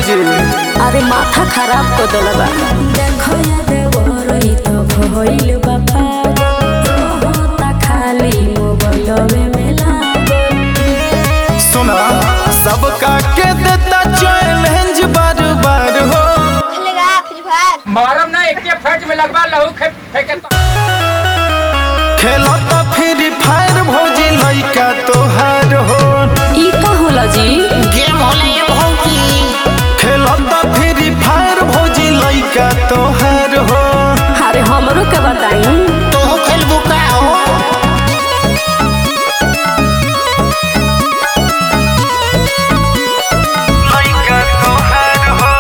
जी? अरे माथा खराब कर देला बा। देखो या देवरई तो भइल बा पागल, रोता खाली मोबाइलवे में लागल। सुना सबका के देता चैलेंज बार बार हो। खेलेगा फ्री फायर मारम ना एक फट में लगवा लहू फेंके खेलो तो फ्री फायर भौजी लइका तोहार हो। ई का होला जी? गेम होला ये भौजी। खेलो तो फ्री फायर भौजी लइका तोहार हो। अरे हमरो के बताई तू खेलबू का हो? लइका तोहार हो।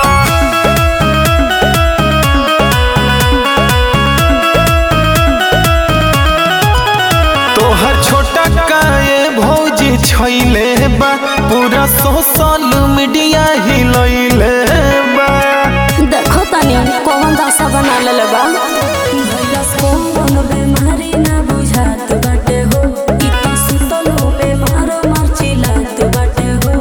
तोहर छोटा काए भौजी छैले बा, पूरा सोशल मीडिया हिलैले बा। देखो तनी कौन दशा बना लेले बा। भैलस कौन बेमारी ना बुझात बाटे हो, ई तो सुतलो बेमार मरचिलात बाटे हो।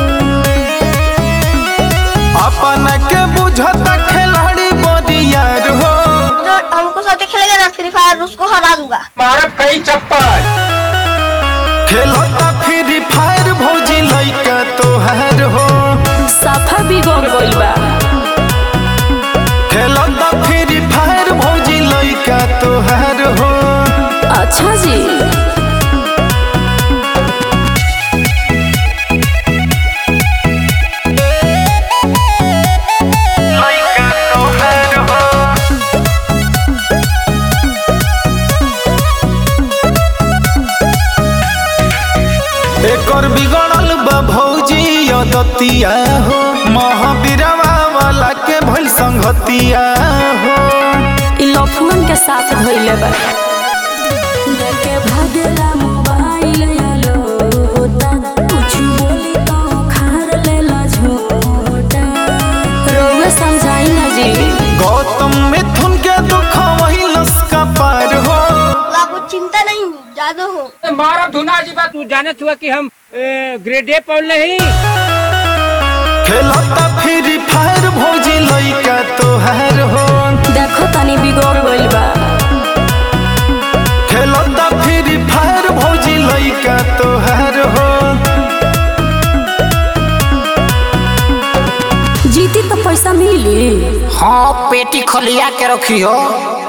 अपना के बुझता खिलाड़ी बदियार हो। जो हमको साथ खेलेगा ना फ्री फायर उसको हरा दूंगा। मारम कई चप्पल खेलता फ्री फायर भौजी लइका तोहार हो। साफा बिगड़ गइल बा। खेलता फ्री फायर भौजी लइका तोहार हो। अच्छा जी लइका तोहार हो। एकर बिगड़ल बा भौजी यदतिया हो, महावीरवा वाला के भइल संगतिया हो। ई लफुन के साथ धइले बा। लेके भागेला मोबाइल यालो होता, कुछ बोली तो खार लेला झोटा। रोवे समझाई ना जी। गौतम मिथुन के दुख वही लस्का पार हो। आपको चिंता नहीं जादू हो। मारम धुना जी बात तू जाने हुआ कि हम ग्रेड ए पढ़ नहीं खेलता फ्री फायर भौजी लइका तोहार हो। देखो तनी बिगड़ गइल बा। खेलता फ्री फायर भौजी लइका तोहार हो। जीती तो पैसा मिली। हाँ पेटी खोलिया के रखी हो।